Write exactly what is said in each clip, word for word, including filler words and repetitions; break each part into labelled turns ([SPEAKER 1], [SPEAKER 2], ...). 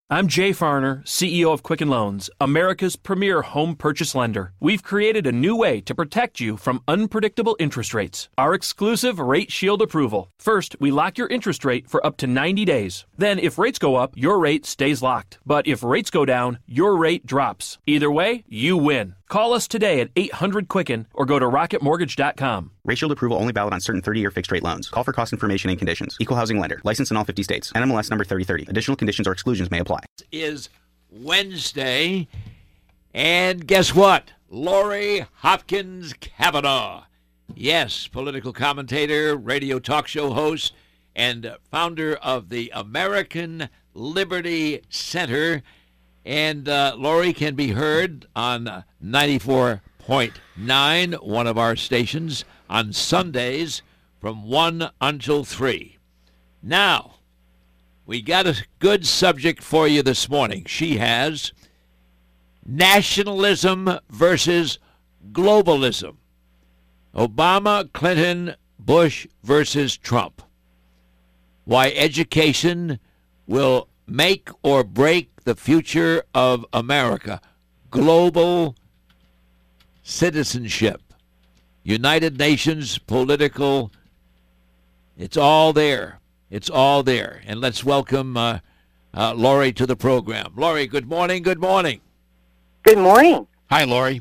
[SPEAKER 1] I'm Jay Farner, C E O of Quicken Loans, America's premier home purchase lender. We've created a new way to protect you from unpredictable interest rates. Our exclusive Rate Shield approval. First, we lock your interest rate for up to ninety days. Then, if rates go up, your rate stays locked. But if rates go down, your rate drops. Either way, you win. Call us today at eight hundred Quicken or go to rocket mortgage dot com.
[SPEAKER 2] Rate Shield approval only valid on certain thirty-year fixed-rate loans. Call for cost information and conditions. Equal housing lender. Licensed in all fifty states. N M L S number thirty thirty. Additional conditions or exclusions may apply.
[SPEAKER 3] Is Wednesday, and guess what? Lori Hopkins Cavanaugh. Yes, political commentator, radio talk show host, and founder of the American Liberty Center. And uh, Lori can be heard on ninety-four point nine, one of our stations, on Sundays from one until three. Now, we got a good subject for you this morning. She has nationalism versus globalism. Obama, Clinton, Bush versus Trump. Why education will make or break the future of America. Global citizenship. United Nations political. It's all there. It's all there. And let's welcome uh, uh, Lori to the program. Lori, good morning. Good morning.
[SPEAKER 4] Good morning.
[SPEAKER 3] Hi, Lori.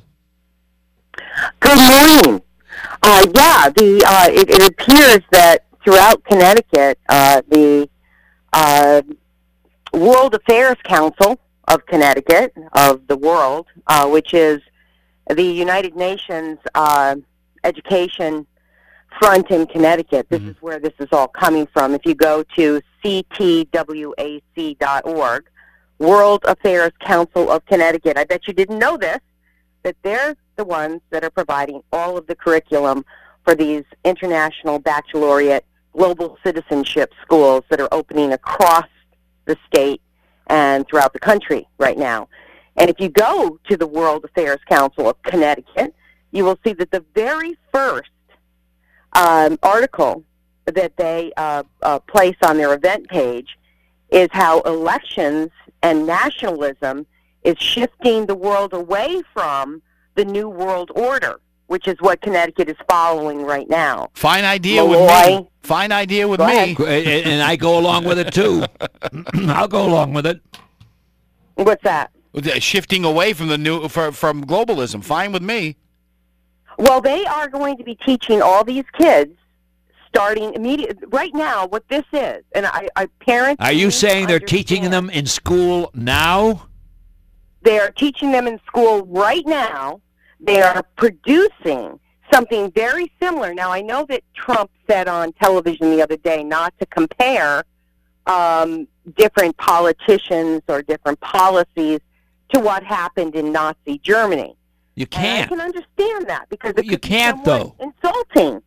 [SPEAKER 4] Good morning. Uh, yeah, the uh, it, it appears that throughout Connecticut, uh, the uh, World Affairs Council of Connecticut, of the world, uh, which is the United Nations uh, education front in Connecticut. This mm-hmm. is where this is all coming from. If you go to c t w a c dot org, World Affairs Council of Connecticut, I bet you didn't know this, that they're the ones that are providing all of the curriculum for these international baccalaureate global citizenship schools that are opening across the state and throughout the country right now. And if you go to the World Affairs Council of Connecticut, you will see that the very first Um, article that they uh, uh, place on their event page is how elections and nationalism is shifting the world away from the New World Order, which is what Connecticut is following right now.
[SPEAKER 5] Fine idea
[SPEAKER 4] Malloy,
[SPEAKER 5] with me. Fine idea with me.
[SPEAKER 3] And I go along with it, too. I'll go along with it.
[SPEAKER 4] What's that?
[SPEAKER 5] Shifting away from the new from, from globalism. Fine with me.
[SPEAKER 4] Well, they are going to be teaching all these kids starting immediately. Right now, what this is, and I, I parents...
[SPEAKER 3] Are you saying they're teaching them in school now?
[SPEAKER 4] They are teaching them in school right now. They are producing something very similar. Now, I know that Trump said on television the other day not to compare um, different politicians or different policies to what happened in Nazi Germany.
[SPEAKER 3] You can't.
[SPEAKER 4] And I can understand that because it
[SPEAKER 3] you can't, though.
[SPEAKER 4] Insulting.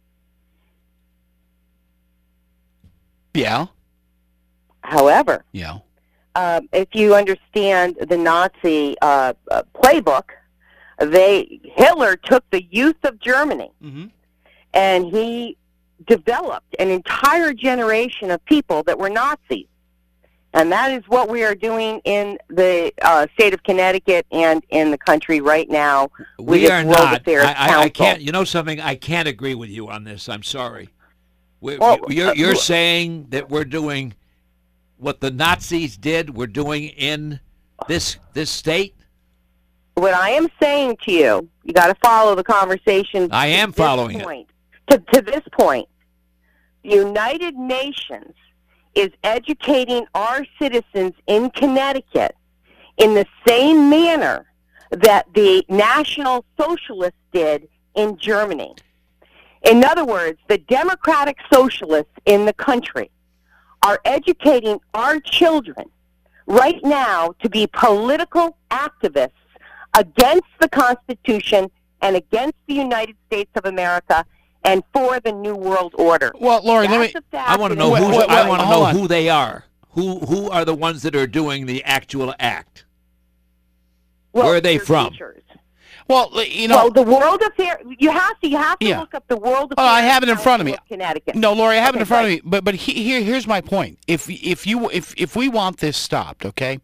[SPEAKER 5] Yeah.
[SPEAKER 4] However,
[SPEAKER 5] yeah.
[SPEAKER 4] Uh, if you understand the Nazi uh, uh, playbook, they Hitler took the youth of Germany
[SPEAKER 5] mm-hmm.
[SPEAKER 4] and he developed an entire generation of people that were Nazis. And that is what we are doing in the uh, state of Connecticut and in the country right now.
[SPEAKER 3] We are
[SPEAKER 4] World
[SPEAKER 3] not.
[SPEAKER 4] Affairs
[SPEAKER 3] I, I, I
[SPEAKER 4] Council.
[SPEAKER 3] can't. You know something? I can't agree with you on this. I'm sorry. We,
[SPEAKER 4] Well,
[SPEAKER 3] you're, you're
[SPEAKER 4] uh,
[SPEAKER 3] saying that we're doing what the Nazis did. We're doing in this this state.
[SPEAKER 4] What I am saying to you, you got to follow the conversation.
[SPEAKER 3] I am
[SPEAKER 4] to this
[SPEAKER 3] following
[SPEAKER 4] point, it. To, to this point, the United Nations is educating our citizens in Connecticut in the same manner that the National Socialists did in Germany. In other words, the democratic socialists in the country are educating our children right now to be political activists against the Constitution and against the United States of America and for the New World Order.
[SPEAKER 5] Well, Lori,
[SPEAKER 4] That's
[SPEAKER 5] let me.
[SPEAKER 3] I want to know
[SPEAKER 5] wait,
[SPEAKER 3] who.
[SPEAKER 5] wait, wait,
[SPEAKER 3] I want to know
[SPEAKER 5] on.
[SPEAKER 3] who they are. Who who are the ones that are doing the actual act?
[SPEAKER 4] Well,
[SPEAKER 3] Where are they
[SPEAKER 4] they're
[SPEAKER 3] from?
[SPEAKER 4] Teachers.
[SPEAKER 5] Well, you know.
[SPEAKER 4] Well, the World Affairs. You have to. You have to
[SPEAKER 5] Yeah.
[SPEAKER 4] look up the World
[SPEAKER 5] Oh,
[SPEAKER 4] Affairs.
[SPEAKER 5] I have it in front of me.
[SPEAKER 4] Council Connecticut.
[SPEAKER 5] No, Lori, I have
[SPEAKER 4] Okay,
[SPEAKER 5] it in front
[SPEAKER 4] good.
[SPEAKER 5] of me. But but he, here here's my point. If if you if if we want this stopped, okay,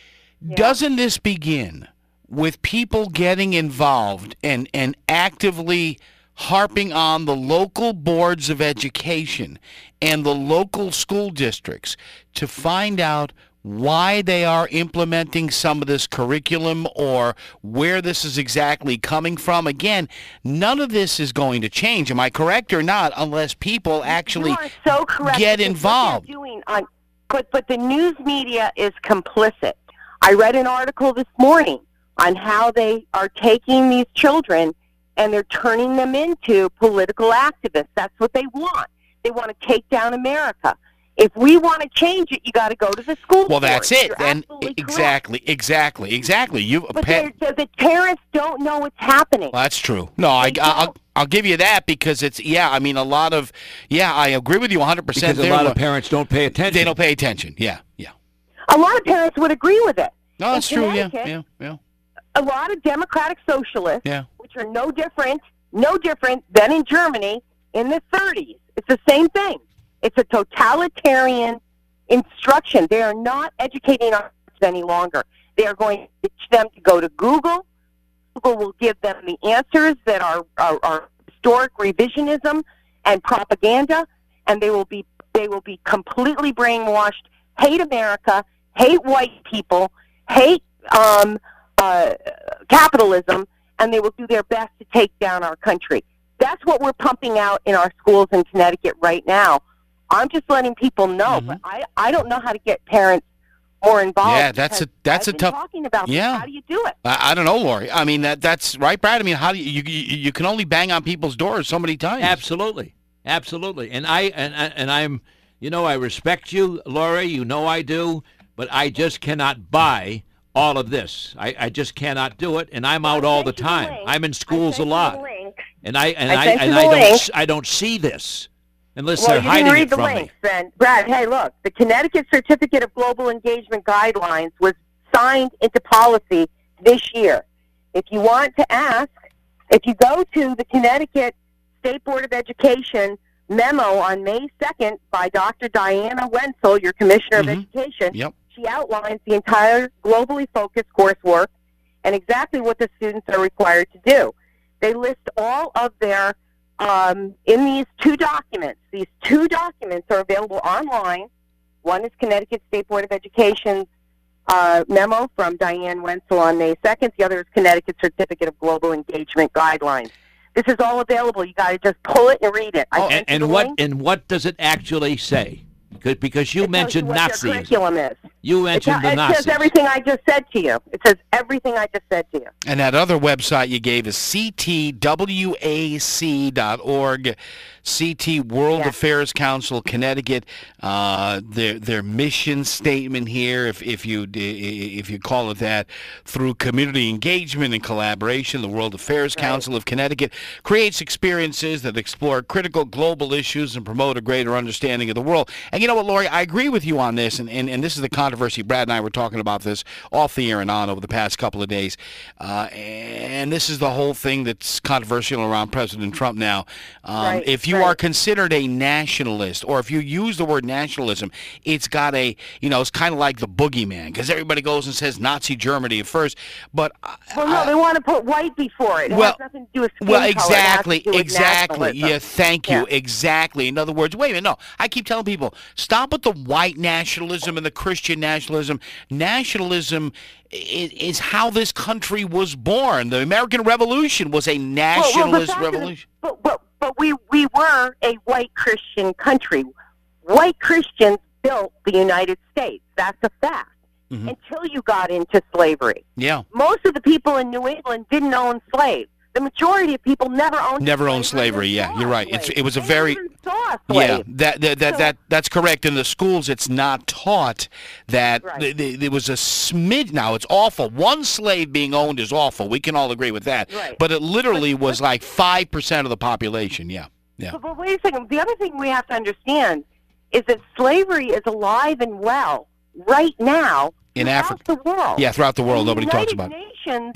[SPEAKER 5] doesn't this begin with people getting involved and and actively harping on the local boards of education and the local school districts to find out why they are implementing some of this curriculum or where this is exactly coming from? Again, none of this is going to change. Am I correct or not? Unless people actually
[SPEAKER 4] You are so correct,
[SPEAKER 5] get
[SPEAKER 4] because
[SPEAKER 5] involved.
[SPEAKER 4] What they're doing on, but but the news media is complicit. I read an article this morning on how they are taking these children and they're turning them into political activists. That's what they want. They want to take down America. If we want to change it, you got to go to the school
[SPEAKER 5] Well,
[SPEAKER 4] board.
[SPEAKER 5] that's it.
[SPEAKER 4] You're
[SPEAKER 5] And
[SPEAKER 4] absolutely correct.
[SPEAKER 5] exactly, exactly, exactly. You
[SPEAKER 4] But
[SPEAKER 5] pa-
[SPEAKER 4] they're- the, the parents don't know what's happening.
[SPEAKER 5] Well, that's true. No, I,
[SPEAKER 4] They
[SPEAKER 5] I'll,
[SPEAKER 4] don't.
[SPEAKER 5] I'll give you that because it's, yeah, I mean, a lot of, yeah, I agree with you one hundred percent.
[SPEAKER 3] Because a
[SPEAKER 5] there,
[SPEAKER 3] lot of
[SPEAKER 5] Lo-
[SPEAKER 3] parents don't pay attention.
[SPEAKER 5] They don't pay attention. Yeah, yeah.
[SPEAKER 4] A lot of parents would agree with it.
[SPEAKER 5] No, that's
[SPEAKER 4] In
[SPEAKER 5] true. Yeah,
[SPEAKER 4] Connecticut,
[SPEAKER 5] yeah, yeah,
[SPEAKER 4] A lot of democratic socialists,
[SPEAKER 5] yeah.
[SPEAKER 4] which are no different, no different than in Germany in the thirties. It's the same thing. It's a totalitarian instruction. They are not educating our kids any longer. They are going to teach them to go to Google. Google will give them the answers that are, are, are historic revisionism and propaganda, and they will be they will be completely brainwashed, hate America, hate white people, hate um, uh, capitalism, and they will do their best to take down our country. That's what we're pumping out in our schools in Connecticut right now. I'm just letting people know,
[SPEAKER 5] Mhm.
[SPEAKER 4] but I, I don't know how to get parents more involved.
[SPEAKER 5] Yeah, that's a-
[SPEAKER 4] because
[SPEAKER 5] that's
[SPEAKER 4] I've
[SPEAKER 5] a
[SPEAKER 4] been
[SPEAKER 5] tough-
[SPEAKER 4] talking about this.
[SPEAKER 5] Yeah.
[SPEAKER 4] How do you do it?
[SPEAKER 5] I, I don't know, Lori. I mean, that that's right, Brad. I mean, how do you, you you you can only bang on people's doors so many times.
[SPEAKER 3] Absolutely, absolutely. And I and and I'm, you know, I respect you, Lori. You know I do, but I just cannot buy all of this. I, I just cannot do it, and I'm out all the
[SPEAKER 4] sent you the
[SPEAKER 3] time.
[SPEAKER 4] link.
[SPEAKER 3] I'm in
[SPEAKER 4] I
[SPEAKER 3] schools a
[SPEAKER 4] sent you the
[SPEAKER 3] lot,
[SPEAKER 4] link.
[SPEAKER 3] and I and
[SPEAKER 4] I
[SPEAKER 3] I,
[SPEAKER 4] sent you
[SPEAKER 3] and
[SPEAKER 4] the
[SPEAKER 3] I don't
[SPEAKER 4] link.
[SPEAKER 3] s- I don't see this unless
[SPEAKER 4] Well,
[SPEAKER 3] they're
[SPEAKER 4] you didn't
[SPEAKER 3] hiding
[SPEAKER 4] read
[SPEAKER 3] it
[SPEAKER 4] the
[SPEAKER 3] from
[SPEAKER 4] links,
[SPEAKER 3] me.
[SPEAKER 4] then. Brad, hey, look, the Connecticut Certificate of Global Engagement Guidelines was signed into policy this year. If you want to ask, if you go to the Connecticut State Board of Education memo on May second by Doctor Diana Wenzel, your Commissioner
[SPEAKER 5] Mhm.
[SPEAKER 4] of Education,
[SPEAKER 5] Yep.
[SPEAKER 4] she outlines the entire globally focused coursework and exactly what the students are required to do. They list all of their Um, in these two documents. These two documents are available online. One is Connecticut State Board of Education's uh, memo from Diane Wenzel on May second. The other is Connecticut Certificate of Global Engagement Guidelines. This is all available. You got to just pull it and read it. I
[SPEAKER 3] Oh,
[SPEAKER 4] sent
[SPEAKER 3] and,
[SPEAKER 4] you
[SPEAKER 3] and
[SPEAKER 4] the
[SPEAKER 3] what
[SPEAKER 4] link.
[SPEAKER 3] and what does it actually say? Because because you
[SPEAKER 4] It tells
[SPEAKER 3] mentioned
[SPEAKER 4] what their
[SPEAKER 3] Nazis.
[SPEAKER 4] curriculum is.
[SPEAKER 3] You
[SPEAKER 4] It,
[SPEAKER 3] mentioned the
[SPEAKER 4] it
[SPEAKER 3] Nazis.
[SPEAKER 4] says everything I just said to you. It says everything I just said to you.
[SPEAKER 5] And that other website you gave is c t w a c dot org, C T World
[SPEAKER 4] Yeah.
[SPEAKER 5] Affairs Council, Connecticut. Uh, their their mission statement here, if if you if you call it that, through community engagement and collaboration, the World Affairs
[SPEAKER 4] Right.
[SPEAKER 5] Council of Connecticut creates experiences that explore critical global issues and promote a greater understanding of the world. And you know what, Lori, I agree with you on this, and, and, and this is the controversy. Brad and I were talking about this off the air and on over the past couple of days. Uh, and this is the whole thing that's controversial around President Trump now. Um,
[SPEAKER 4] Right,
[SPEAKER 5] if you
[SPEAKER 4] right.
[SPEAKER 5] are considered a nationalist, or if you use the word nationalism, it's got a, you know, it's kind of like the boogeyman, because everybody goes and says Nazi Germany at first. But I-
[SPEAKER 4] Well, no,
[SPEAKER 5] I-
[SPEAKER 4] they want to put white before it. It
[SPEAKER 5] Well-
[SPEAKER 4] has nothing to do with skin
[SPEAKER 5] well,
[SPEAKER 4] color. It has to
[SPEAKER 5] exactly,
[SPEAKER 4] do with
[SPEAKER 5] exactly.
[SPEAKER 4] nationalism.
[SPEAKER 5] Yeah, thank you.
[SPEAKER 4] Yeah.
[SPEAKER 5] Exactly. In other words, wait a minute. No, I keep telling people, stop with the white nationalism and the Christian nationalism. Nationalism is, is how this country was born. The American Revolution was a
[SPEAKER 4] Well, well, the
[SPEAKER 5] nationalist
[SPEAKER 4] fact of the-
[SPEAKER 5] revolution.
[SPEAKER 4] But, but, but we, we were a white Christian country. White Christians built the United States. That's a fact.
[SPEAKER 5] Mhm.
[SPEAKER 4] Until you got into slavery.
[SPEAKER 5] Yeah.
[SPEAKER 4] Most of the people in New England didn't own slaves. The majority of people never owned
[SPEAKER 5] Never owned
[SPEAKER 4] slaves or
[SPEAKER 5] slavery. Yeah,
[SPEAKER 4] saw
[SPEAKER 5] you're right.
[SPEAKER 4] slaves.
[SPEAKER 5] It's, it was a
[SPEAKER 4] They
[SPEAKER 5] very
[SPEAKER 4] never saw a
[SPEAKER 5] yeah.
[SPEAKER 4] slave.
[SPEAKER 5] That that that,
[SPEAKER 4] So-
[SPEAKER 5] that that's correct. In the schools, it's not taught that
[SPEAKER 4] Right.
[SPEAKER 5] th- th- there was a smidge. Now it's awful. One slave being owned is awful. We can all agree with that.
[SPEAKER 4] Right.
[SPEAKER 5] But it literally was like five percent of the population. Yeah. Yeah.
[SPEAKER 4] But, but wait a second. The other thing we have to understand is that slavery is alive and well right now
[SPEAKER 5] In
[SPEAKER 4] throughout
[SPEAKER 5] Africa.
[SPEAKER 4] the world.
[SPEAKER 5] Yeah, throughout the world,
[SPEAKER 4] And
[SPEAKER 5] nobody
[SPEAKER 4] the
[SPEAKER 5] talks
[SPEAKER 4] United
[SPEAKER 5] about it.
[SPEAKER 4] Nations,
[SPEAKER 5] Yeah.
[SPEAKER 4] The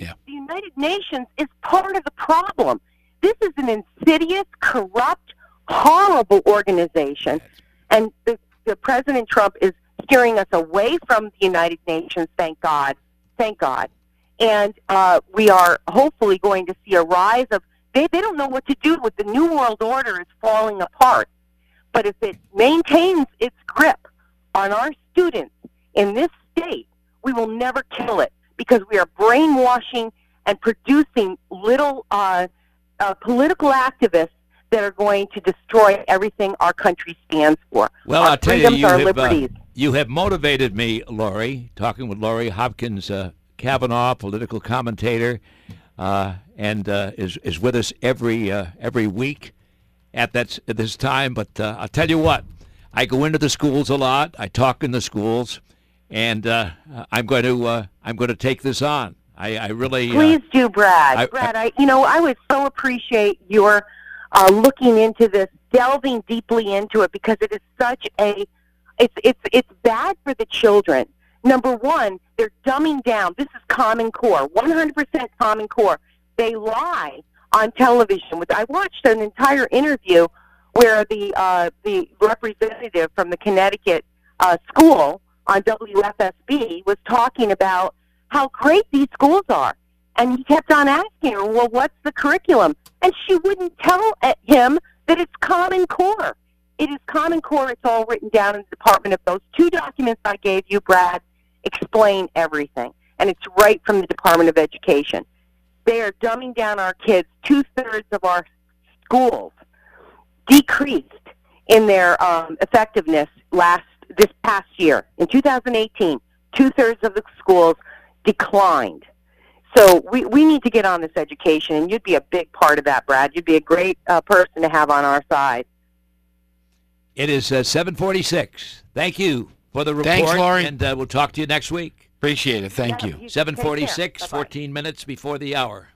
[SPEAKER 4] United Nations is part of the problem. This is an insidious, corrupt, horrible organization, and the, the President Trump is steering us away from the United Nations, thank God, thank God. And uh, we are hopefully going to see a rise of, they, they don't know what to do with the New World Order is falling apart. But if it maintains its grip on our students in this state, we will never kill it because we are brainwashing and producing little uh, uh, political activists that are going to destroy everything our country stands for.
[SPEAKER 3] Well,
[SPEAKER 4] our
[SPEAKER 3] I'll tell you,
[SPEAKER 4] freedoms,
[SPEAKER 3] you
[SPEAKER 4] our
[SPEAKER 3] have,
[SPEAKER 4] liberties.
[SPEAKER 3] uh, you have motivated me, Lori, talking with Lori Hopkins uh, Kavanaugh, political commentator, uh, and uh, is is with us every uh, every week at that at this time. But uh, I'll tell you what, I go into the schools a lot. I talk in the schools, and uh, I'm going to uh, I'm going to take this on. I, I really
[SPEAKER 4] please
[SPEAKER 3] uh,
[SPEAKER 4] do, Brad.
[SPEAKER 3] I,
[SPEAKER 4] Brad, I, you know I would so appreciate your uh, looking into this, delving deeply into it, because it is such a it's it's it's bad for the children. Number one, they're dumbing down. This is Common Core, one hundred percent Common Core. They lie on television. With I watched an entire interview where the uh, the representative from the Connecticut uh, school on W F S B was talking about how great these schools are. And he kept on asking her, well, what's the curriculum? And she wouldn't tell him that it's Common Core. It is Common Core. It's all written down in the Department of those two documents I gave you, Brad, explain everything. And it's right from the Department of Education. They are dumbing down our kids. Two-thirds of our schools decreased in their um, effectiveness last this past year. In two thousand eighteen, two-thirds of the schools declined. So we, we need to get on this education, and you'd be a big part of that, Brad. You'd be a great uh, person to have on our side.
[SPEAKER 3] It is uh, seven forty-six. Thank you for the report.
[SPEAKER 5] Thanks, Lori.
[SPEAKER 3] And uh, we'll talk to you next week.
[SPEAKER 5] Appreciate it. Thank
[SPEAKER 4] Yeah,
[SPEAKER 5] you.
[SPEAKER 4] you-
[SPEAKER 3] seven forty-six,
[SPEAKER 4] Take care. Bye-bye.
[SPEAKER 3] fourteen minutes before the hour.